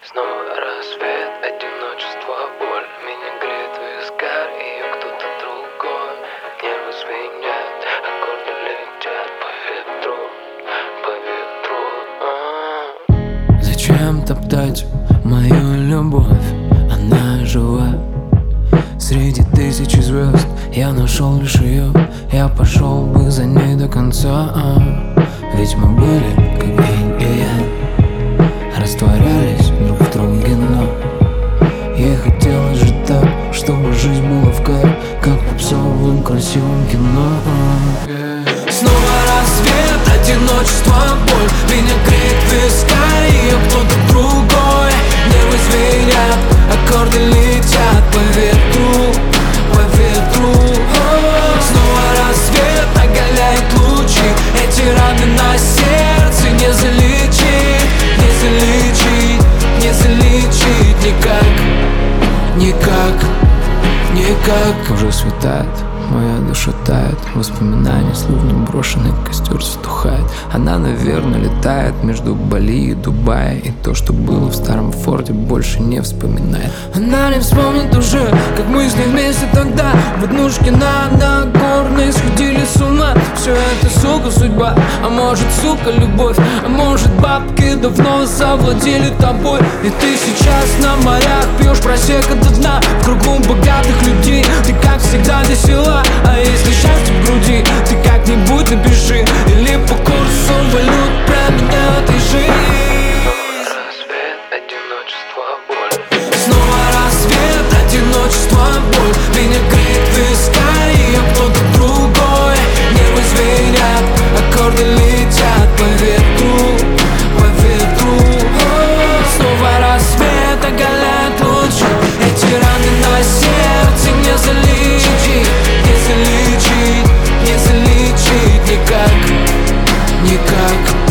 Снова рассвет, одиночество, боль меня греет вискарь, ее кто-то другой. Нервы звенят, аккорды летят по ветру, по ветру. Зачем топтать мою любовь? Она жива среди тысячи звезд. Я нашел лишь ее, я пошел бы за ней до конца. Ведь мы были как инь и янь, растворялись друг в друге, но ей хотелось же так, чтобы жизнь была в кайф, как в попсовом красивом кино. Снова рассвет, одиночество, боль меня греет вискарь, ее кто-то другой. Нервы звенят, аккорды летят по ветру, по ветру. Снова рассвет оголяет лучи, эти раны на сердце не залечить, не залечить, не залечить никак, никак, никак. Уже светает, моя душа тает, воспоминания словно брошенный костер затухает. Она, наверное, летает между Бали и Дубая, и то, что было в старом форте, больше не вспоминает. Она не вспомнит уже, как мы с ней вместе тогда в однушке на Нагорной сходили с ума. Все это, сука, судьба, а может, сука, любовь, а может, бабки давно завладели тобой. И ты сейчас на морях пьешь просека до дна, в кругу богатых людей. Ты, как всегда, весела, а если счастье в груди, ты как-нибудь напиши, или по курсу валют променяй и жизнь. Рассвет, одиночество, боль. Снова рассвет, одиночество, боль меня греет вискарь, ее кто-то другой. Нервы звенят, аккорды летят по ветру, по ветру. Снова рассвет оголяет лучи, эти раны на сердце не залечить, не залечить, не залечить никак, никак.